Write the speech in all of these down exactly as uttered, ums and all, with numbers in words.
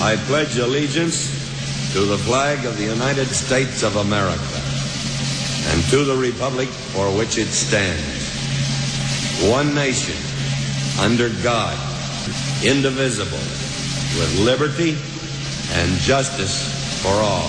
I pledge allegiance to the flag of the United States of America and to the republic for which it stands, one nation, under God, indivisible, with liberty and justice for all.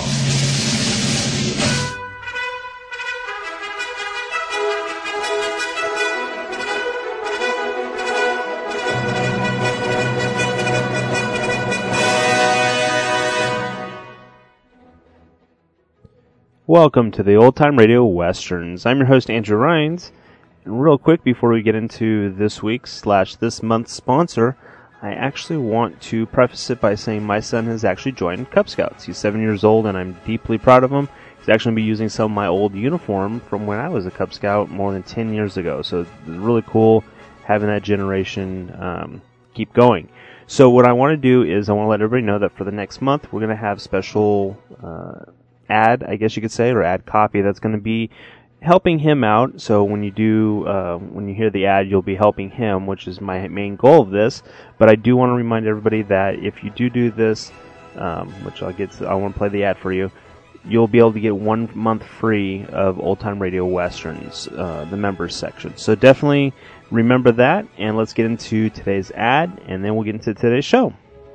Welcome to the Old Time Radio Westerns. I'm your host, Andrew Rhynes. And real quick, before we get into this week's slash this month's sponsor, I actually want to preface it by saying my son has actually joined Cub Scouts. He's seven years old, and I'm deeply proud of him. He's actually going to be using some of my old uniform from when I was a Cub Scout more than ten years ago. So it's really cool having that generation um, keep going. So what I want to do is I want to let everybody know that for the next month, we're going to have special Uh, ad, I guess you could say, or ad copy that's going to be helping him out. So when you do, uh, when you hear the ad, you'll be helping him, which is my main goal of this. But I do want to remind everybody that if you do do this, um, which I'll get, to, I want to play the ad for you, you'll be able to get one month free of Old Time Radio Westerns, uh, the members section. So definitely remember that, and let's get into today's ad, and then we'll get into today's show.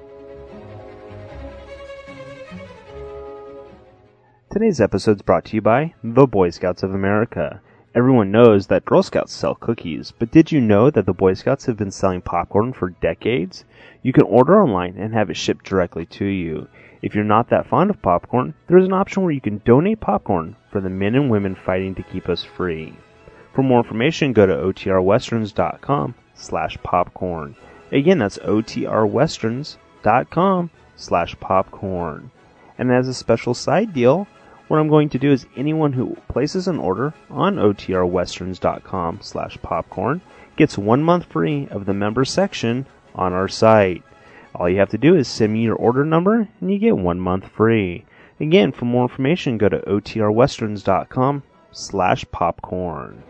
Today's episode is brought to you by the Boy Scouts of America. Everyone knows that Girl Scouts sell cookies, but did you know that the Boy Scouts have been selling popcorn for decades? You can order online and have it shipped directly to you. If you're not that fond of popcorn, there's an option where you can donate popcorn for the men and women fighting to keep us free. For more information, go to otrwesterns.com slash popcorn. Again, that's otrwesterns.com slash popcorn. And as a special side deal, what I'm going to do is anyone who places an order on otrwesterns.com slash popcorn gets one month free of the member section on our site. All you have to do is send me your order number and you get one month free. Again, for more information, go to otrwesterns.com slash popcorn.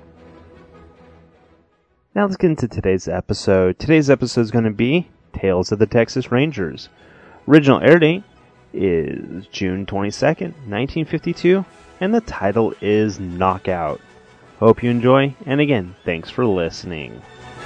Now let's get into today's episode. Today's episode is going to be Tales of the Texas Rangers. Original air date is June twenty-second, nineteen fifty-two, and the title is Knockout. Hope you enjoy, and again, thanks for listening.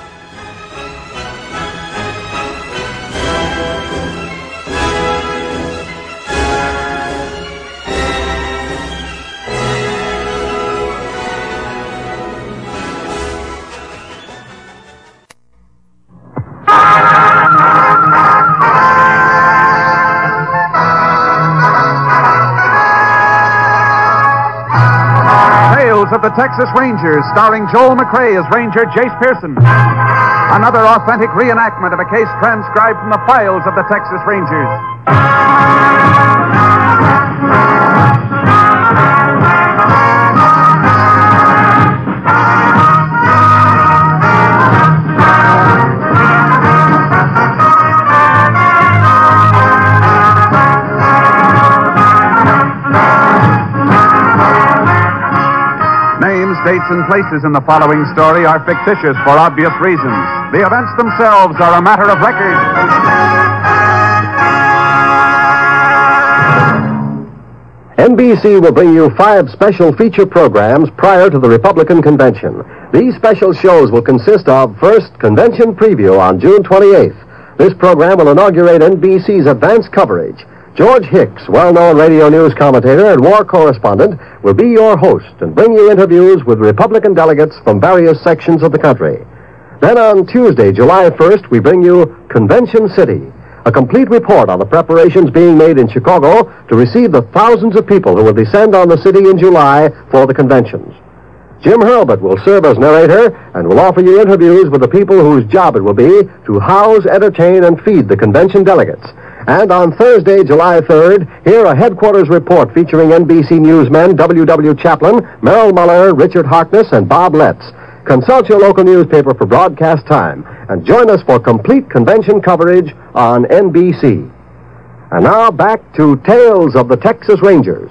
Of the Texas Rangers, starring Joel McCrea as Ranger Jace Pearson. Another authentic reenactment of a case transcribed from the files of the Texas Rangers. Dates and places in the following story are fictitious for obvious reasons. The events themselves are a matter of record. N B C will bring you five special feature programs prior to the Republican Convention. These special shows will consist of, first, Convention Preview on June twenty-eighth. This program will inaugurate N B C's advance coverage. George Hicks, well-known radio news commentator and war correspondent, will be your host and bring you interviews with Republican delegates from various sections of the country. Then on Tuesday, July first, we bring you Convention City, a complete report on the preparations being made in Chicago to receive the thousands of people who will descend on the city in July for the conventions. Jim Hurlbut will serve as narrator and will offer you interviews with the people whose job it will be to house, entertain, and feed the convention delegates. And on Thursday, July third, hear a headquarters report featuring N B C newsmen W W Chaplin, Merrill Muller, Richard Harkness, and Bob Letts. Consult your local newspaper for broadcast time and join us for complete convention coverage on N B C. And now back to Tales of the Texas Rangers.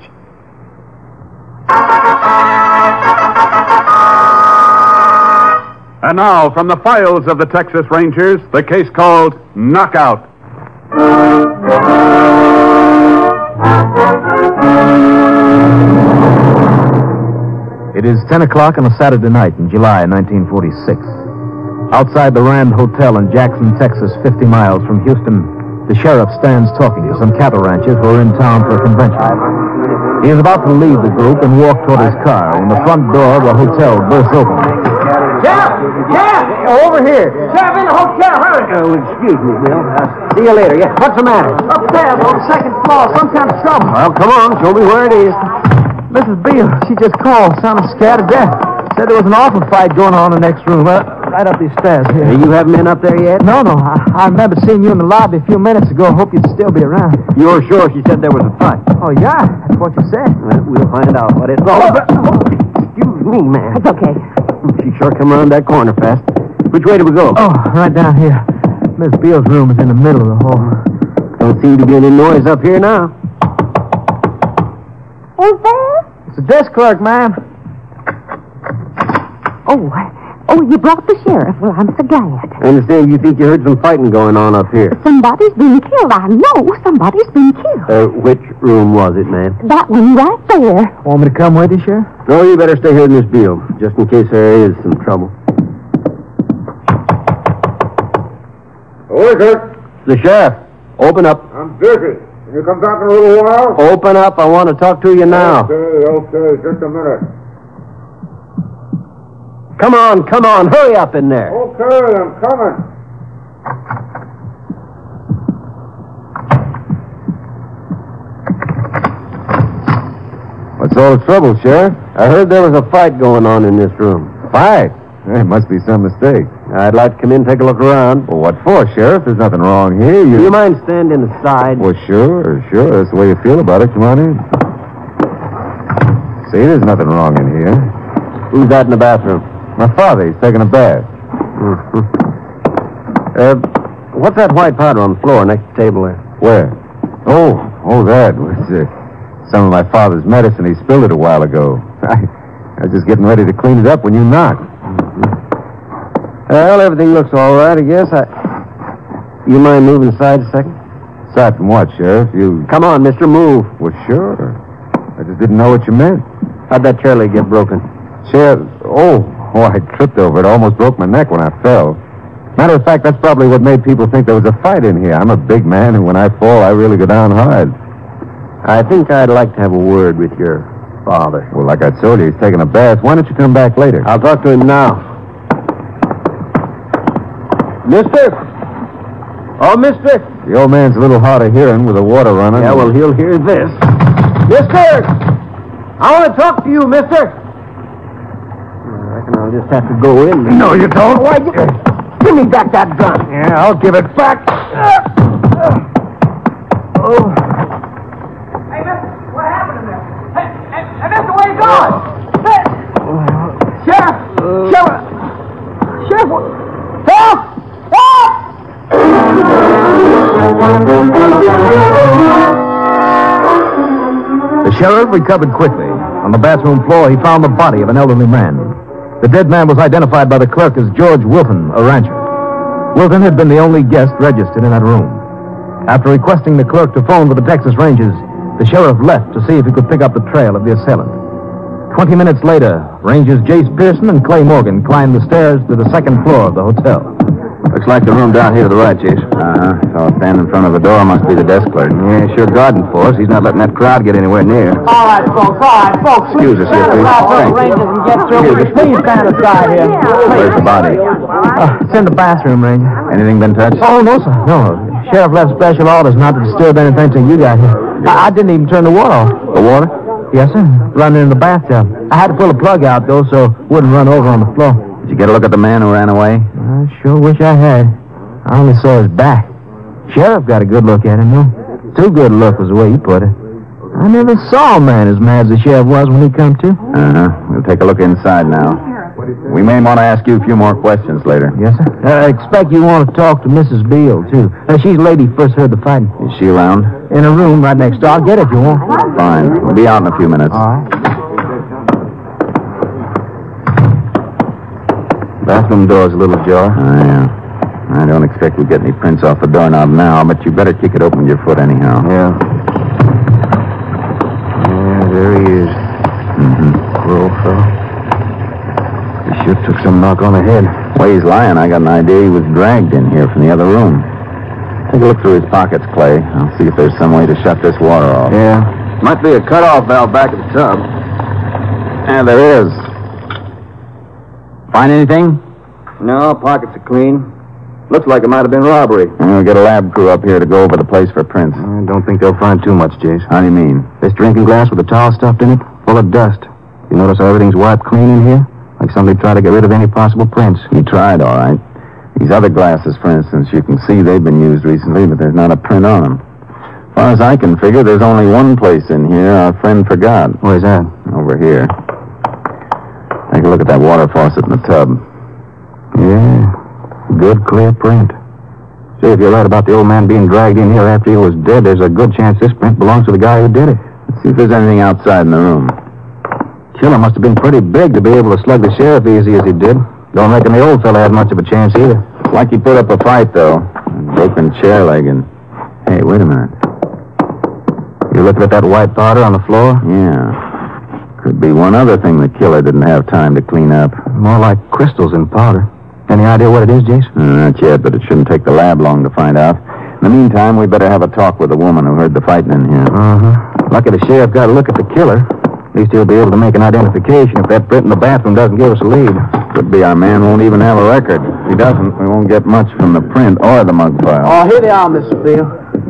And now, from the files of the Texas Rangers, the case called Knockout. It is ten o'clock on a Saturday night in July nineteen forty-six. Outside the Rand Hotel in Jackson, Texas, fifty miles from Houston, the sheriff stands talking to some cattle ranchers who are in town for a convention. He is about to leave the group and walk toward his car when the front door of the hotel bursts open. Sheriff! Sheriff! Over here. Sheriff, in the hotel, hurry. Oh, excuse me, Bill. Uh, see you later. Yeah, what's the matter? Upstairs on the second floor, some kind of trouble. Well, come on. Show me where it is. Missus Beale, she just called, sounded scared to death. Said there was an awful fight going on in the next room, uh, right up these stairs here. Hey, you haven't been up there yet? No, no. I, I remember seeing you in the lobby a few minutes ago. Hope you'd still be around. You're sure she said there was a fight? Oh, yeah? That's what you said. Well, we'll find out what it's all about. Excuse me, man. It's okay. She sure come around that corner fast. Which way do we go? Oh, right down here. Miss Beale's room is in the middle of the hall. Don't seem to be any noise up here now. Is there? It's a desk clerk, ma'am. Oh, oh, you brought the sheriff. Well, I'm so glad. I understand you think you heard some fighting going on up here. Somebody's been killed. I know somebody's been killed. Uh, which room was it, man? That one right there. Want me to come with you, Sheriff? No, you better stay here in this Beale, just in case there is some trouble. Who is it? The sheriff. Open up. I'm busy. Can you come back in a little while? Open up. I want to talk to you now. Okay, okay. Just a minute. Come on, come on. Hurry up in there. Okay, I'm coming. What's all the trouble, Sheriff? I heard there was a fight going on in this room. Fight? There must be some mistake. I'd like to come in and take a look around. Well, what for, Sheriff? There's nothing wrong here. You... Do you mind standing aside? Well, sure, sure. That's the way you feel about it. Come on in. See, there's nothing wrong in here. Who's that in the bathroom? My father. He's taking a bath. Mm-hmm. Uh, what's that white powder on the floor next to the table there? Where? Oh, oh, that was uh, some of my father's medicine. He spilled it a while ago. I, I was just getting ready to clean it up when you knocked. Well, everything looks all right, I guess. I... You mind moving aside a second? Aside from what, Sheriff? You... Come on, mister, move. Well, sure. I just didn't know what you meant. How'd that chair leg get broken? Sheriff... Oh, oh, I tripped over it. Almost broke my neck when I fell. Matter of fact, that's probably what made people think there was a fight in here. I'm a big man, and when I fall, I really go down hard. I think I'd like to have a word with your father. Well, like I told you, he's taking a bath. Why don't you come back later? I'll talk to him now. Mister? Oh, mister? The old man's a little hard of hearing with the water running. Yeah, well, he'll hear this. Mister! I want to talk to you, mister. I reckon I'll just have to go in. No, you don't. Why, give, give me back that gun. Yeah, I'll give it back. Oh. Hey, mister, what happened in there? Hey, hey, hey mister, where you going? Hey, Sheriff! Uh, Sheriff! Sheriff! Help! Help! The sheriff recovered quickly. On the bathroom floor, he found the body of an elderly man. The dead man was identified by the clerk as George Wilton, a rancher. Wilton had been the only guest registered in that room. After requesting the clerk to phone for the Texas Rangers, the sheriff left to see if he could pick up the trail of the assailant. Twenty minutes later, Rangers Jace Pearson and Clay Morgan climbed the stairs to the second floor of the hotel. Looks like the room down here to the right, Chase. Uh-huh. So standing in front of the door must be the desk clerk. Yeah, sure guarding for us. He's not letting that crowd get anywhere near. All right, folks, all right, folks. Excuse us here, please. Thanks. Rangers and get through. Please stand aside here. Where's the body? Uh, it's in the bathroom, Ranger. Anything been touched? Oh, no, sir. No. Sheriff left special orders not to disturb anything till you got here. I, I didn't even turn the water off. The water? Yes, sir. Running in the bathtub. I had to pull the plug out, though, so it wouldn't run over on the floor. Did you get a look at the man who ran away? I sure wish I had. I only saw his back. Sheriff got a good look at him, though. Too good a look was the way he put it. I never saw a man as mad as the sheriff was when he come to. Uh-huh. We'll take a look inside now. We may want to ask you a few more questions later. Yes, sir. I uh, expect you want to talk to Missus Beale, too. Uh, she's the lady who first heard the fighting. Is she around? In a room right next door. I'll get it if you want. Fine. We'll be out in a few minutes. All right. Bathroom door's a little ajar. Oh, yeah. I don't expect we'll get any prints off the doorknob now, but you better kick it open with your foot anyhow. Yeah. Yeah, there he is. Mm-hmm. Poor old fellow. He sure took some knock on the head. The way he's lying, I got an idea he was dragged in here from the other room. Take a look through his pockets, Clay. I'll see if there's some way to shut this water off. Yeah. Might be a cutoff valve back at the tub. Yeah, there is. Find anything? No, pockets are clean. Looks like it might have been robbery. We'll get a lab crew up here to go over the place for prints. I don't think they'll find too much, Jace. How do you mean? This drinking glass with the towel stuffed in it, full of dust. You notice how everything's wiped clean in here? Like somebody tried to get rid of any possible prints. He tried, all right. These other glasses, for instance, you can see they've been used recently, but there's not a print on them. As far as I can figure, there's only one place in here our friend forgot. Where's that? Over here. Take a look at that water faucet in the tub. Yeah. Good, clear print. Say, if you're right about the old man being dragged in here after he was dead, there's a good chance this print belongs to the guy who did it. Let's see if there's anything outside in the room. Killer must have been pretty big to be able to slug the sheriff easy as he did. Don't reckon the old fella had much of a chance either. Like he put up a fight, though. Broken chair leg and... Hey, wait a minute. You looking at that white powder on the floor? Yeah. Could be one other thing the killer didn't have time to clean up. More like crystals than powder. Any idea what it is, Jace? Uh, not yet, but it shouldn't take the lab long to find out. In the meantime, we better have a talk with the woman who heard the fighting in here. Uh-huh. Lucky the sheriff got a look at the killer. At least he'll be able to make an identification if that print in the bathroom doesn't give us a lead. Could be our man won't even have a record. If he doesn't, we won't get much from the print or the mug file. Oh, here they are, Missus Beale.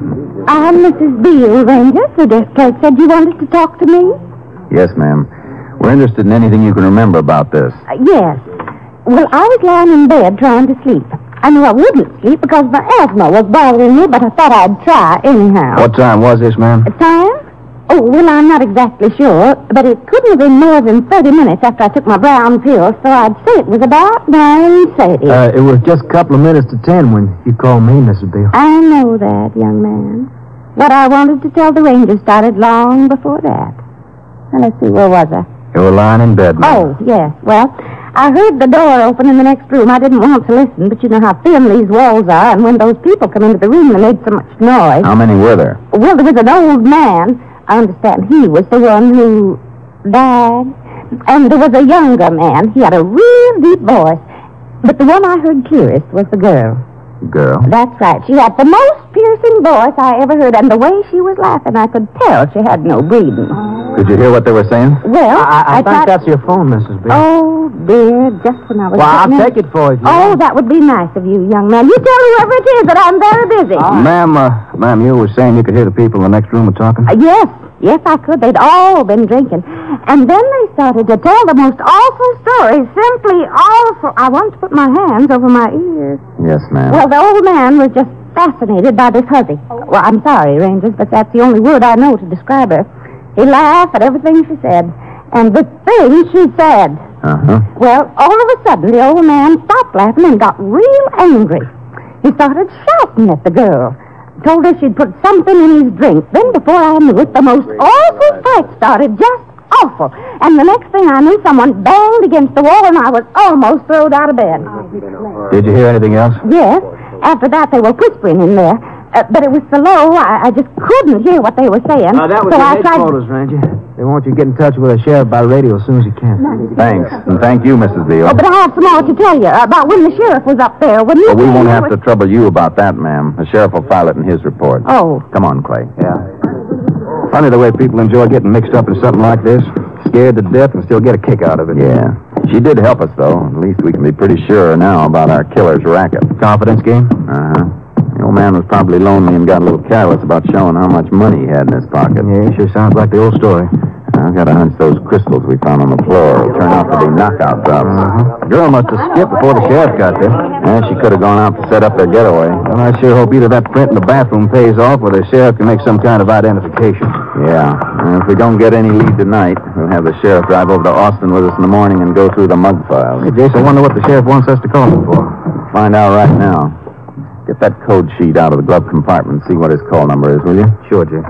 I'm Missus Beale, Ranger. So Dick Clerk said you wanted to talk to me? Yes, ma'am. We're interested in anything you can remember about this. Uh, yes. Well, I was lying in bed trying to sleep. I knew I wouldn't sleep because my asthma was bothering me, but I thought I'd try anyhow. What time was this, ma'am? Time? Oh, well, I'm not exactly sure, but it couldn't have been more than thirty minutes after I took my brown pill, so I'd say it was about nine thirty. Uh, it was just a couple of minutes to ten when you called me, Missus Beale. I know that, young man. What I wanted to tell the Ranger started long before that. Now, let's see, where was I? You were lying in bed, ma'am. Oh, yes. Well, I heard the door open in the next room. I didn't want to listen, but you know how thin these walls are, and when those people come into the room, they made so much noise. How many were there? Well, there was an old man. I understand he was the one who died. And there was a younger man. He had a real deep voice. But the one I heard clearest was the girl. Girl? That's right. She had the most piercing voice I ever heard, and the way she was laughing, I could tell she had no breathing. Did you hear what they were saying? Well, I, I, I think tried... that's your phone, Missus Beale. Oh, dear, just when I was... Well, I'll in... take it for you. Oh, that would be nice of you, young man. You tell whoever it is that I'm very busy. Uh, ma'am, uh, ma'am, you were saying you could hear the people in the next room were talking? Uh, yes, yes, I could. They'd all been drinking. And then they started to tell the most awful stories, simply awful. I wanted to put my hands over my ears. Yes, ma'am. Well, the old man was just fascinated by this hussy. Well, I'm sorry, Rangers, but that's the only word I know to describe her. He laughed at everything she said, and the things she said. Uh-huh. Well, all of a sudden, the old man stopped laughing and got real angry. He started shouting at the girl. Told her she'd put something in his drink. Then, before I knew it, the most awful fight started. Just awful. And the next thing I knew, someone banged against the wall, and I was almost thrown out of bed. Did you hear anything else? Yes. After that, they were whispering in there. Uh, but it was so low, I, I just couldn't hear what they were saying. Uh, that was so the I tried... headquarters, Ranger. They want you to get in touch with the sheriff by radio as soon as you can. Thanks. And thank you, Missus Beale. Oh, but I have some more to tell you about when the sheriff was up there. When you Well, we won't have was... to trouble you about that, ma'am. The sheriff will file it in his report. Oh. Come on, Clay. Yeah. Funny the way people enjoy getting mixed up in something like this. Scared to death and still get a kick out of it. Yeah. She did help us, though. At least we can be pretty sure now about our killer's racket. Confidence game? Uh-huh. The old man was probably lonely and got a little careless about showing how much money he had in his pocket. Yeah, sure sounds like the old story. I've got a hunch those crystals we found on the floor will turn out to be knockout drops. Uh-huh. The girl must have skipped before the sheriff got there. Yeah, she could have gone out to set up their getaway. Well, I sure hope either that print in the bathroom pays off or the sheriff can make some kind of identification. Yeah. And if we don't get any lead tonight, we'll have the sheriff drive over to Austin with us in the morning and go through the mug files. Hey, Jason, I wonder what the sheriff wants us to call him for. Find out right now. Get that code sheet out of the glove compartment and see what his call number is, will you? Sure, Jay.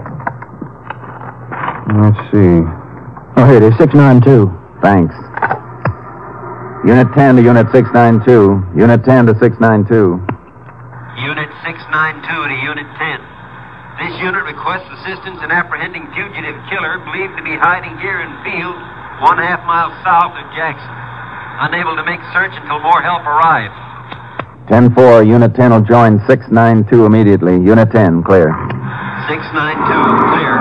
Let's see. Oh, here it is, six nine two. Thanks. Unit ten to Unit six nine two. Unit ten to six nine two. Unit six nine two to Unit ten. This unit requests assistance in apprehending fugitive killer believed to be hiding here in field one half mile south of Jackson. Unable to make search until more help arrives. ten four, Unit ten will join six nine two immediately. Unit ten, clear. six nine two, clear.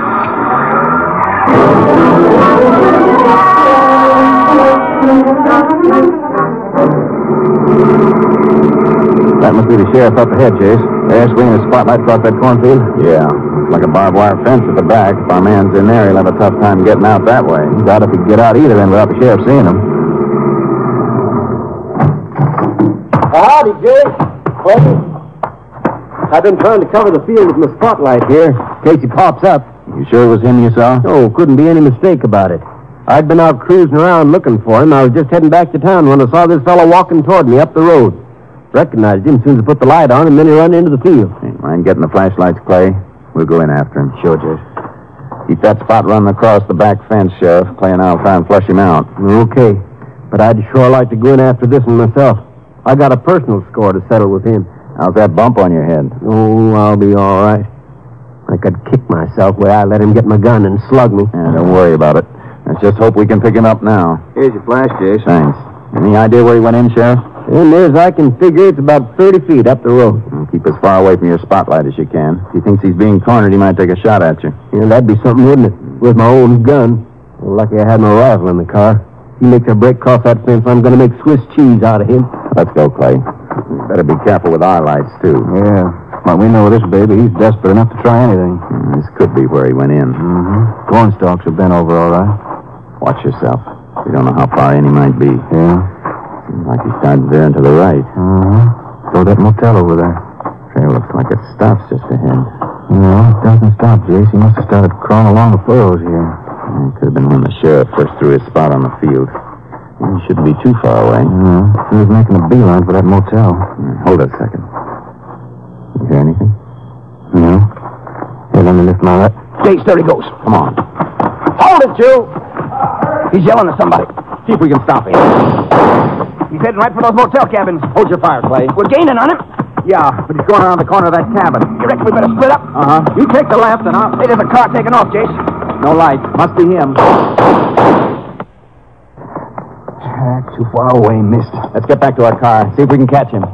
That must be the sheriff up ahead, Chase. There, swinging his spotlight across that cornfield. Yeah, looks like a barbed wire fence at the back. If our man's in there, he'll have a tough time getting out that way. Doubt if he can get out either end without the sheriff seeing him. Howdy, Jay. Clay. I've been trying to cover the field with my spotlight here, in case he pops up. You sure it was him you saw? Oh, couldn't be any mistake about it. I'd been out cruising around looking for him. I was just heading back to town when I saw this fellow walking toward me up the road. Recognized him as soon as I put the light on, and then he ran into the field. Hey, mind getting the flashlights, Clay? We'll go in after him. Sure, Jay. Keep that spot running across the back fence, Sheriff. Clay and I'll try and flush him out. Okay. But I'd sure like to go in after this one myself. I got a personal score to settle with him. How's that bump on your head? Oh, I'll be all right. I could kick myself where I let him get my gun and slug me. Yeah, don't worry about it. Let's just hope we can pick him up now. Here's your flash, Chase. Thanks. Any idea where he went in, Sheriff? And near as I can figure, it's about thirty feet up the road. Well, keep as far away from your spotlight as you can. If he thinks he's being cornered, he might take a shot at you. Yeah, that'd be something, wouldn't it? With my own gun. Well, lucky I had my rifle in the car. If he makes a break across that fence, I'm going to make Swiss cheese out of him. Let's go, Clay. Better be careful with our lights, too. Yeah. Well, we know this baby. He's desperate enough to try anything. Mm, this could be where he went in. Mm-hmm. Corn stalks have been over all right. Watch yourself. We don't know how far in he might be. Yeah. Seems like he started veering to the right. Mm-hmm. Throw that motel over there. Trail looks like it stops just ahead. No, it doesn't stop, Jace. He must have started crawling along the furrows here. Yeah, it could have been when the sheriff first threw his spot on the field. He shouldn't be too far away. Mm-hmm. He was making a beeline for that motel. Yeah, hold it a second. You hear anything? No. Here, let me lift my light. Jace, there he goes. Come on. Hold it, Joe. He's yelling at somebody. See if we can stop him. He's heading right for those motel cabins. Hold your fire, Clay. We're gaining on him. Yeah, but he's going around the corner of that cabin. You reckon we better split up? Uh-huh. You take the left, and I'll... Hey, there's a car taking off, Jace. No light. Must be him. Ah, too far away, missed. Let's get back to our car. See if we can catch him.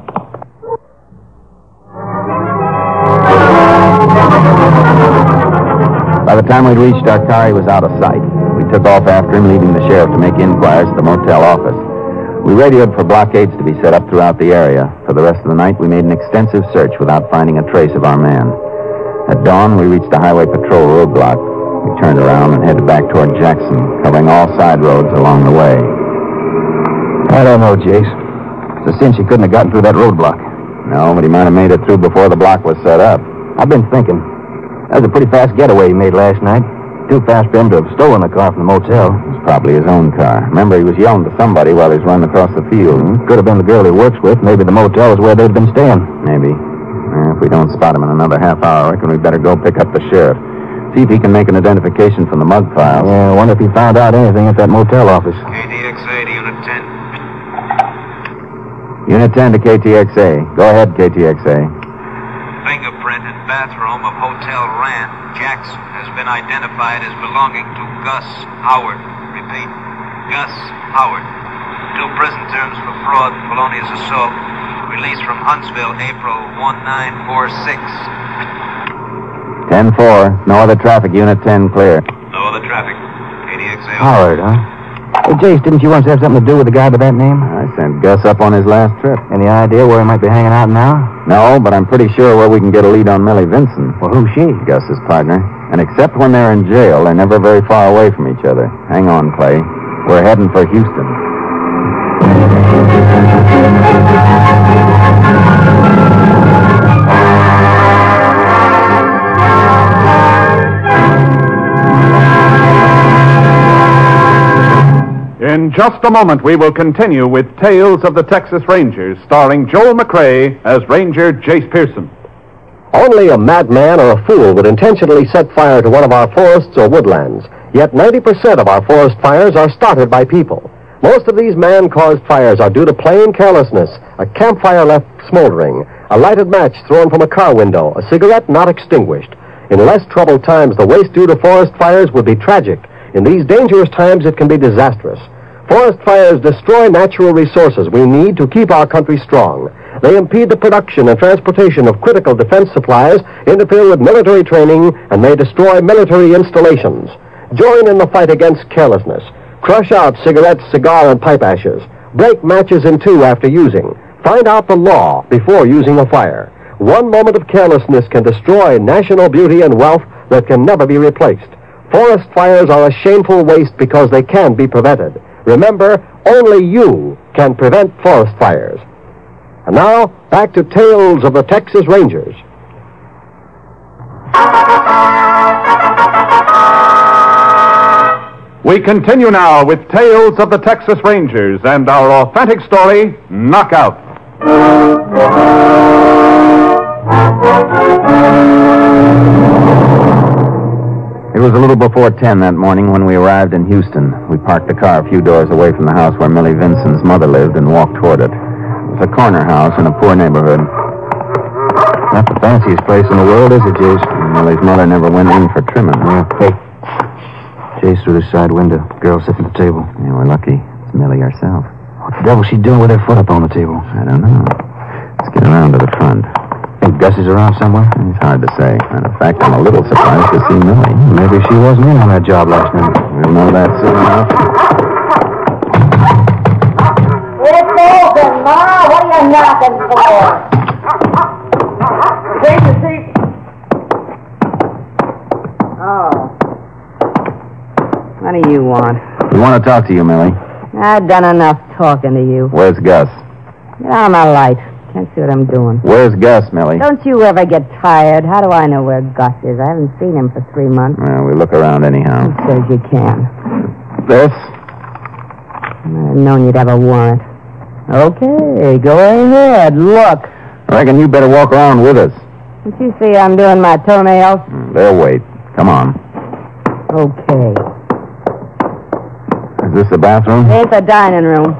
By the time we'd reached our car, he was out of sight. We took off after him, leaving the sheriff to make inquiries at the motel office. We radioed for blockades to be set up throughout the area. For the rest of the night, we made an extensive search without finding a trace of our man. At dawn, we reached a highway patrol roadblock. We turned around and headed back toward Jackson, covering all side roads along the way. I don't know, Jace. It's a cinch he couldn't have gotten through that roadblock. No, but he might have made it through before the block was set up. I've been thinking. That was a pretty fast getaway he made last night. Too fast for him to have stolen the car from the motel. It was probably his own car. Remember, he was yelling to somebody while he was running across the field. Mm, could have been the girl he works with. Maybe the motel is where they'd been staying. Maybe. Uh, if we don't spot him in another half hour, I reckon we better go pick up the sheriff. See if he can make an identification from the mug files. Yeah, I wonder if he found out anything at that motel office. K T X A to Unit ten. Unit ten to K T X A. Go ahead, K T X A. Fingerprint in bathroom of Hotel Rand, Jackson, has been identified as belonging to Gus Howard. Repeat, Gus Howard. Two prison terms for fraud and felonious assault. Released from Huntsville, April nineteen forty-six. ten four. No other traffic. Unit ten clear. No other traffic. K T X A. Howard, huh? Hey, Jace, didn't you once have something to do with the guy by that name? I sent Gus up on his last trip. Any idea where he might be hanging out now? No, but I'm pretty sure where we can get a lead on Millie Vinson. Well, who's she? Gus's partner. And except when they're in jail, they're never very far away from each other. Hang on, Clay. We're heading for Houston. In just a moment, we will continue with Tales of the Texas Rangers, starring Joel McCrea as Ranger Jace Pearson. Only a madman or a fool would intentionally set fire to one of our forests or woodlands. Yet ninety percent of our forest fires are started by people. Most of these man-caused fires are due to plain carelessness, a campfire left smoldering, A lighted match thrown from a car window, a cigarette not extinguished. In less troubled times, the waste due to forest fires would be tragic. In these dangerous times, it can be disastrous. Forest fires destroy natural resources we need to keep our country strong. They impede the production and transportation of critical defense supplies, interfere with military training, and may destroy military installations. Join in the fight against carelessness. Crush out cigarettes, cigar, and pipe ashes. Break matches in two after using. Find out the law before using a fire. One moment of carelessness can destroy national beauty and wealth that can never be replaced. Forest fires are a shameful waste because they can be prevented. Remember, only you can prevent forest fires. And now, back to Tales of the Texas Rangers. We continue now with Tales of the Texas Rangers and our authentic story, Knockout. It was a little before ten that morning when we arrived in Houston. We parked the car a few doors away from the house where Millie Vinson's mother lived and walked toward it. It was a corner house in a poor neighborhood. Not the fanciest place in the world, is it, Jace? Millie's mother never went in for trimming. Yeah. Hey. Jace through the side window. Girl sitting at the table. Yeah, we're lucky. It's Millie herself. What the devil's she doing with her foot up on the table? I don't know. Let's get around to the front. Think Gus is around somewhere? It's hard to say. Matter of fact, I'm a little surprised to see Millie. Maybe she wasn't in on that job last night. We'll know that soon enough. It's open, Ma. What are you knocking for? Take a seat. Oh. What do you want? We want to talk to you, Millie. I've done enough talking to you. Where's Gus? Get out of my light. Can't see what I'm doing. Where's Gus, Millie? Don't you ever get tired? How do I know where Gus is? I haven't seen him for three months. Well, we look around anyhow. Says you can. This? I've known you'd have a warrant. Okay, go ahead. Look. I reckon you better walk around with us. Don't you see I'm doing my toenails? They'll wait. Come on. Okay. Is this the bathroom? Ain't the dining room.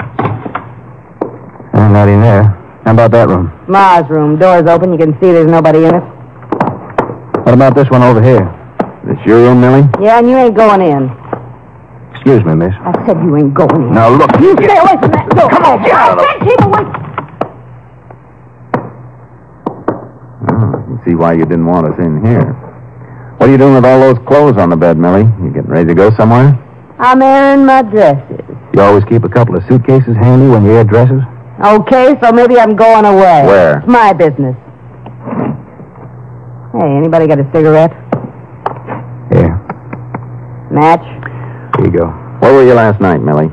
I'm not in there. How about that room? Ma's room. Door's open. You can see there's nobody in it. What about this one over here? This your room, Millie? Yeah, and you ain't going in. Excuse me, miss. I said you ain't going in. Now, look. You stay away from that door. Come on, get out of the... I said keep away. Oh, I can see why you didn't want us in here. What are you doing with all those clothes on the bed, Millie? You getting ready to go somewhere? I'm airing my dresses. You always keep a couple of suitcases handy when you air dresses? Okay, so maybe I'm going away. Where? It's my business. Hey, anybody got a cigarette? Here. Match? Here you go. Where were you last night, Millie?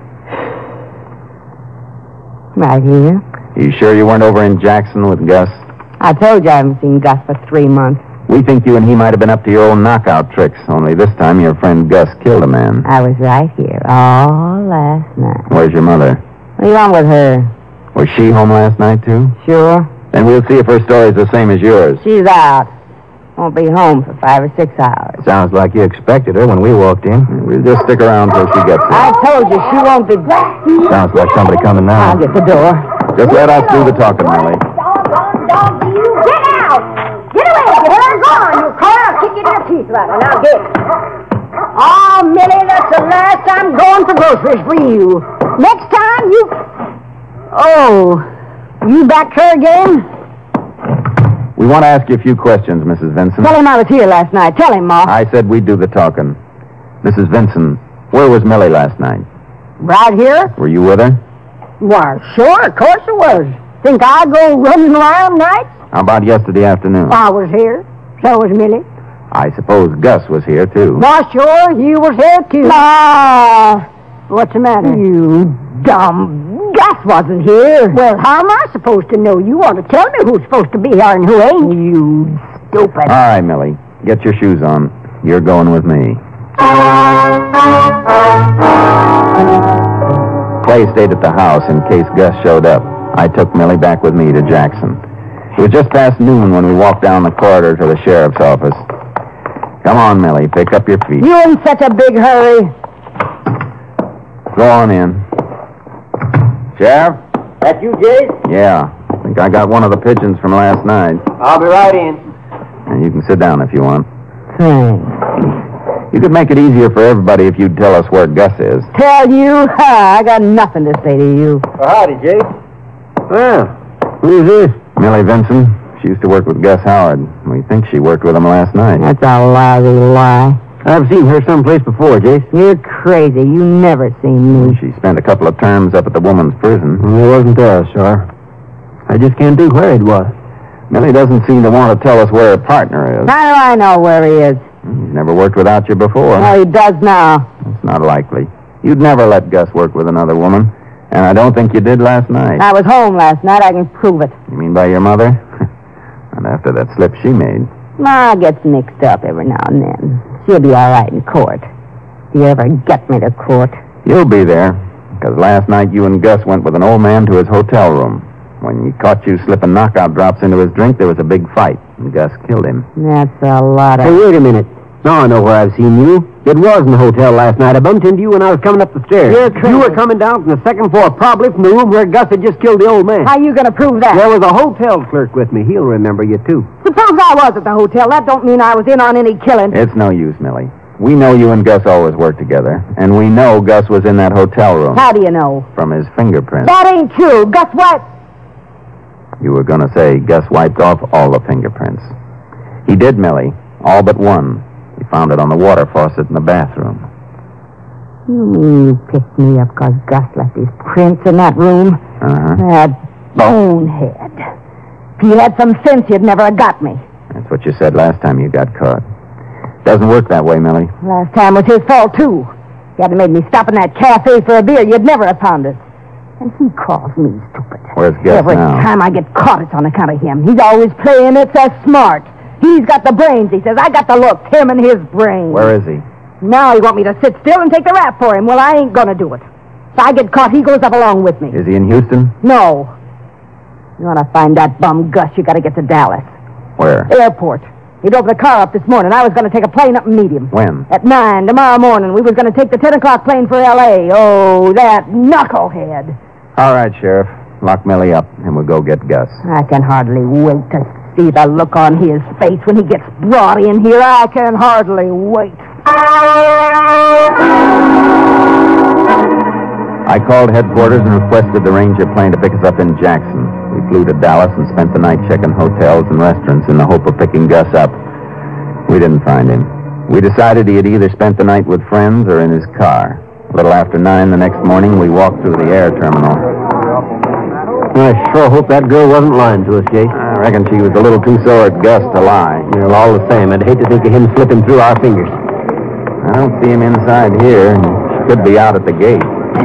Right here. You sure you weren't over in Jackson with Gus? I told you I haven't seen Gus for three months. We think you and he might have been up to your old knockout tricks, only this time your friend Gus killed a man. I was right here all last night. Where's your mother? What do you want with her? Was she home last night, too? Sure. Then we'll see if her story's the same as yours. She's out. Won't be home for five or six hours. Sounds like you expected her when we walked in. We'll just stick around till she gets here. I told you she won't be back. Sounds like somebody coming now. I'll get the door. Just let us do the talking, Millie. Doggone dog, you get out! Get away! Get her gone! You call her, I'll kick you to the teeth right now. Now get. Oh, Millie, that's the last time going for groceries for you. Next time you... Oh, you back her again? We want to ask you a few questions, Missus Vinson. Tell him I was here last night. Tell him, Ma. I said we'd do the talking. Missus Vinson, where was Millie last night? Right here? Were you with her? Why, sure, of course it was. Think I go running around nights? How about yesterday afternoon? I was here. So was Millie. I suppose Gus was here, too. Why, sure, you was here, too. Ah, what's the matter? You dumb... Gus wasn't here. Well, how am I supposed to know? You ought to tell me who's supposed to be here and who ain't. You stupid. All right, Millie. Get your shoes on. You're going with me. Clay stayed at the house in case Gus showed up. I took Millie back with me to Jackson. It was just past noon when we walked down the corridor to the sheriff's office. Come on, Millie. Pick up your feet. You in such a big hurry. Go on in. Sheriff? That you, Jay? Yeah. think I got one of the pigeons from last night. I'll be right in. And you can sit down if you want. Thanks. You could make it easier for everybody if you'd tell us where Gus is. Tell you? Ha, I got nothing to say to you. Well, howdy, Jake. Well, who's this? Millie Vinson. She used to work with Gus Howard. We think she worked with him last night. That's a lousy lie. I've seen her someplace before, Jace. You're crazy. You never seen me. She spent a couple of terms up at the woman's prison. It wasn't there, sir. I just can't think where it was. Millie doesn't seem to want to tell us where her partner is. How do I know where he is? He's never worked without you before. Oh, he does now. It's not likely. You'd never let Gus work with another woman. And I don't think you did last night. I was home last night. I can prove it. You mean by your mother? And after that slip she made. Ma gets mixed up every now and then. She'll be all right in court. If you ever get me to court. You'll be there. Because last night you and Gus went with an old man to his hotel room. When he caught you slipping knockout drops into his drink, there was a big fight. And Gus killed him. That's a lot of... Hey, wait a minute. Now I know where I've seen you. It was in the hotel last night. I bumped into you when I was coming up the stairs. You're crazy. You were coming down from the second floor, probably from the room where Gus had just killed the old man. How you going to prove that? There was a hotel clerk with me. He'll remember you, too. Suppose I was at the hotel. That don't mean I was in on any killing. It's no use, Millie. We know you and Gus always worked together. And we know Gus was in that hotel room. How do you know? From his fingerprints. That ain't true. Gus what? You were going to say Gus wiped off all the fingerprints. He did, Millie. All but one. He found it on the water faucet in the bathroom. You mean you picked me up because Gus left his prints in that room? Uh-huh. That bonehead. If he had some sense, he'd never have got me. That's what you said last time you got caught. Doesn't work that way, Millie. Last time was his fault, too. If he hadn't made me stop in that cafe for a beer, you'd never have found us. And he calls me stupid. Where's Gus Every now? time I get caught, it's on account of him. He's always playing it so smart. He's got the brains, he says. I got the looks. Him and his brains. Where is he? Now he want me to sit still and take the rap for him. Well, I ain't gonna do it. If I get caught, he goes up along with me. Is he in Houston? No. You want to find that bum Gus, you got to get to Dallas. Where? Airport. He drove the car up this morning. I was going to take a plane up and meet him. When? At nine tomorrow morning. We was going to take the ten o'clock plane for L A. Oh, that knucklehead. All right, Sheriff. Lock Millie up, and we'll go get Gus. I can hardly wait to see the look on his face when he gets brought in here. I can hardly wait. I called headquarters and requested the Ranger plane to pick us up in Jackson. We flew to Dallas and spent the night checking hotels and restaurants in the hope of picking Gus up. We didn't find him. We decided he had either spent the night with friends or in his car. A little after nine the next morning, we walked through the air terminal. I sure hope that girl wasn't lying to us, Jake. I reckon she was a little too sore at Gus to lie. Well, all the same, I'd hate to think of him slipping through our fingers. I don't see him inside here. He could be out at the gate.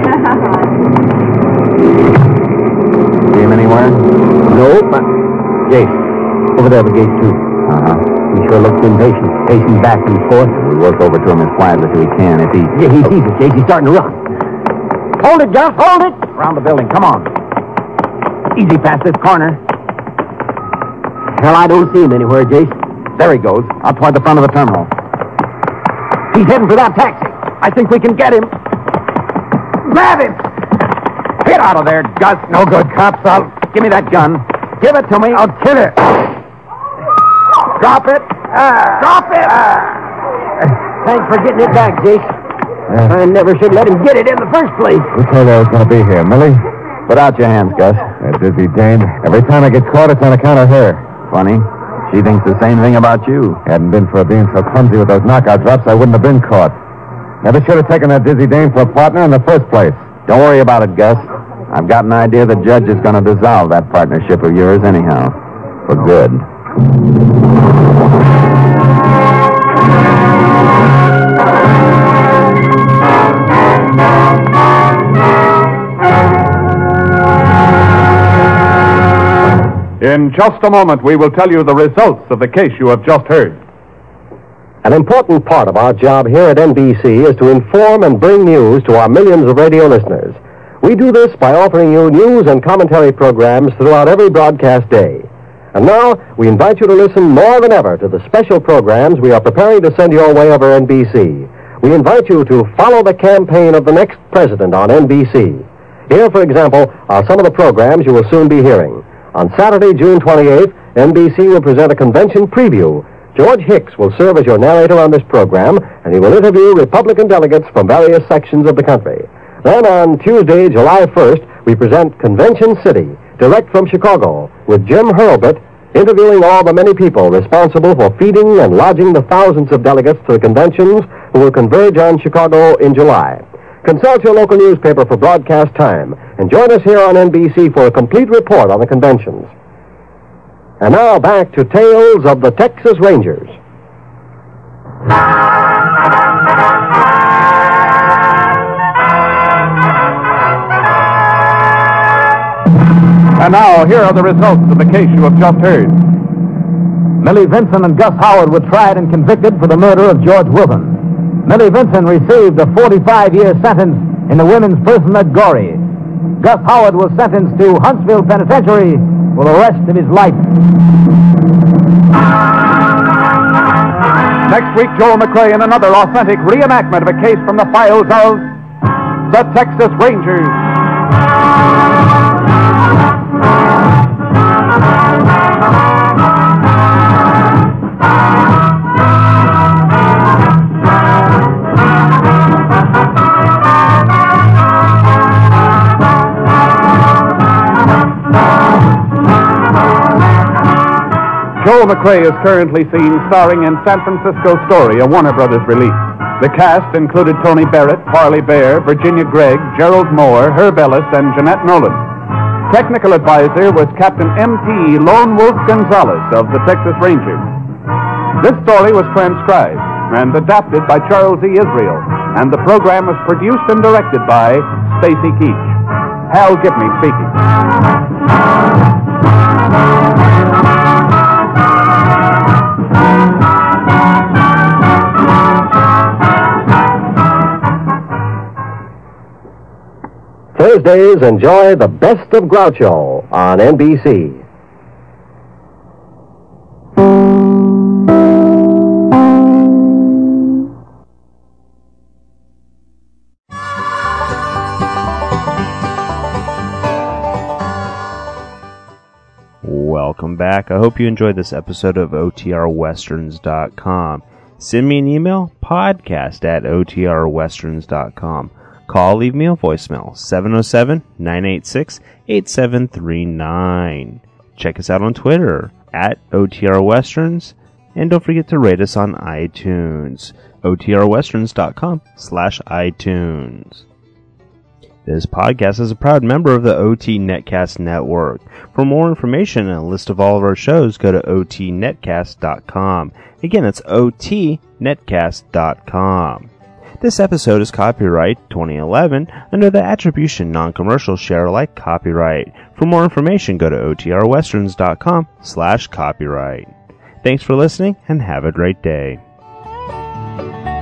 See him anywhere? Nope. But... Jake, over there at the gate, too. Uh-huh. He sure looks impatient, pacing back and forth. We work over to him as quietly as we can. If he... Yeah, he sees us, Jake. He's starting to run. Hold it, Gus. Hold it. Around the building. Come on. Easy past this corner. Hell, I don't see him anywhere, Jace. There he goes, out toward the front of the terminal. He's heading for that taxi. I think we can get him. Grab him! Get out of there, Gus. No good, cops. I'll... Give me that gun. Give it to me. I'll kill it. Drop it. Uh, Drop it. Uh, Thanks for getting it back, Jace. Uh, I never should let him get it in the first place. Who told you I was going to be here, Millie? Put out your hands, Gus. That dizzy dame. Every time I get caught, it's on account of her. Funny. She thinks the same thing about you. Hadn't been for being so clumsy with those knockout drops, I wouldn't have been caught. Never should have taken that dizzy dame for a partner in the first place. Don't worry about it, Gus. I've got an idea the judge is going to dissolve that partnership of yours anyhow. For good. In just a moment, we will tell you the results of the case you have just heard. An important part of our job here at N B C is to inform and bring news to our millions of radio listeners. We do this by offering you news and commentary programs throughout every broadcast day. And now, we invite you to listen more than ever to the special programs we are preparing to send your way over N B C. We invite you to follow the campaign of the next president on N B C. Here, for example, are some of the programs you will soon be hearing. On Saturday, June twenty-eighth, N B C will present a convention preview. George Hicks will serve as your narrator on this program, and he will interview Republican delegates from various sections of the country. Then on Tuesday, July first, we present Convention City, direct from Chicago, with Jim Hurlbut interviewing all the many people responsible for feeding and lodging the thousands of delegates to the conventions who will converge on Chicago in July. Consult your local newspaper for broadcast time, and join us here on N B C for a complete report on the conventions. And now back to Tales of the Texas Rangers. And now, here are the results of the case you have just heard. Millie Vinson and Gus Howard were tried and convicted for the murder of George Wilson. Millie Vinson received a forty-five year sentence in the women's prison at Goree. Gus Howard was sentenced to Huntsville Penitentiary for the rest of his life. Next week, Joel McCrea in another authentic reenactment of a case from the files of the Texas Rangers. Joel McCrea is currently seen starring in San Francisco Story, a Warner Brothers release. The cast included Tony Barrett, Parley Bear, Virginia Gregg, Gerald Moore, Herb Ellis, and Jeanette Nolan. Technical advisor was Captain M T Lone Wolf Gonzalez of the Texas Rangers. This story was transcribed and adapted by Charles E. Israel, and the program was produced and directed by Stacy Keach. Hal Gibney speaking. Thursdays, enjoy the best of Groucho on N B C. Welcome back. I hope you enjoyed this episode of O T R westerns dot com. Send me an email, podcast at O T R westerns dot com. Call, leave me a voicemail, seven oh seven, nine eight six, eight seven three nine. Check us out on Twitter, at O T R Westerns, and don't forget to rate us on iTunes, O T R westerns dot com slash iTunes. This podcast is a proud member of the O T Netcast Network. For more information and a list of all of our shows, go to O T netcast dot com. Again, that's O T netcast dot com. This episode is copyright twenty eleven under the Attribution Non-Commercial Share-alike copyright. For more information, go to O T R westerns dot com slash copyright. Thanks for listening, and have a great day.